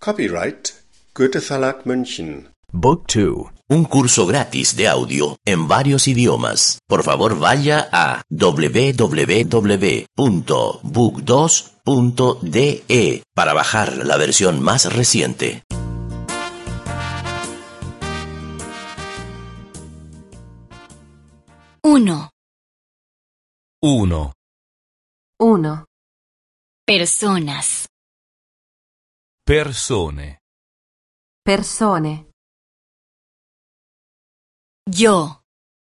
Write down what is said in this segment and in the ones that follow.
Copyright Goethe Verlag München. Book 2. Un curso gratis de audio en varios idiomas. Por favor, vaya a www.book2.de para bajar la versión más reciente. Uno. 1. Personas. Persone. Yo.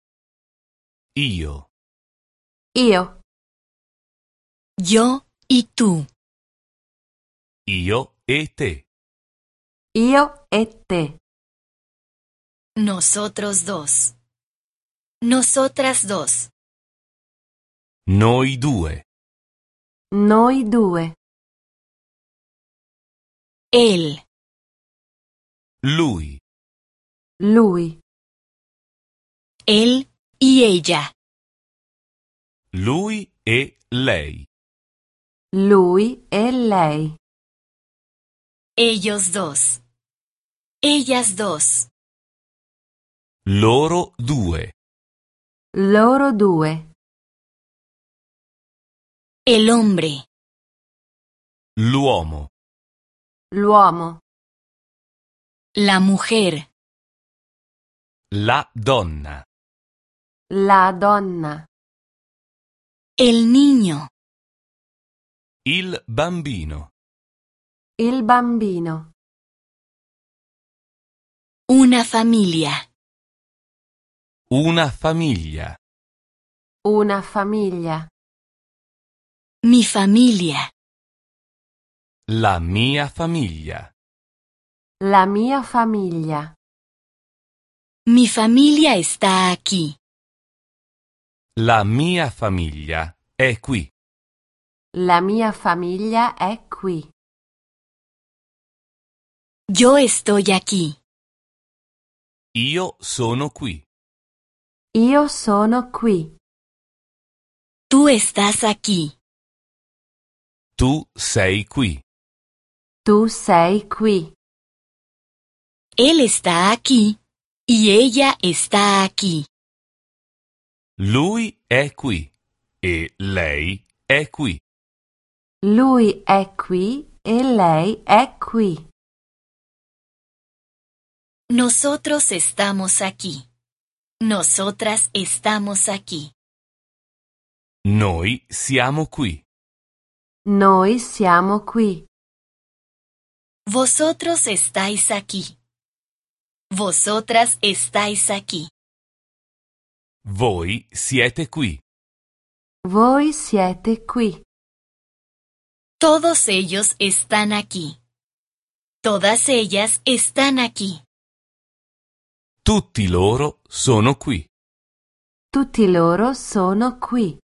Io. Yo y tú. Io e te. Nosotros dos. Nosotras dos. Noi due. Él. Lui. Él y ella. Lui e lei. Ellos dos. Ellas dos. Loro due. El hombre. L'uomo. La mujer. La donna. El niño. Il bambino. Una familia. Una famiglia. Mi familia. La mia famiglia. Mi familia está aquí. La mia famiglia è qui. Yo estoy aquí. Io sono qui. Tú estás aquí. Tu sei qui. Él está aquí. Y ella está aquí. Lui è qui e lei è qui. Nosotros estamos aquí. Nosotras estamos aquí. Noi siamo qui. Vosotros estáis aquí. Vosotras estáis aquí. Voi siete qui. Todos ellos están aquí. Todas ellas están aquí. Tutti loro sono qui.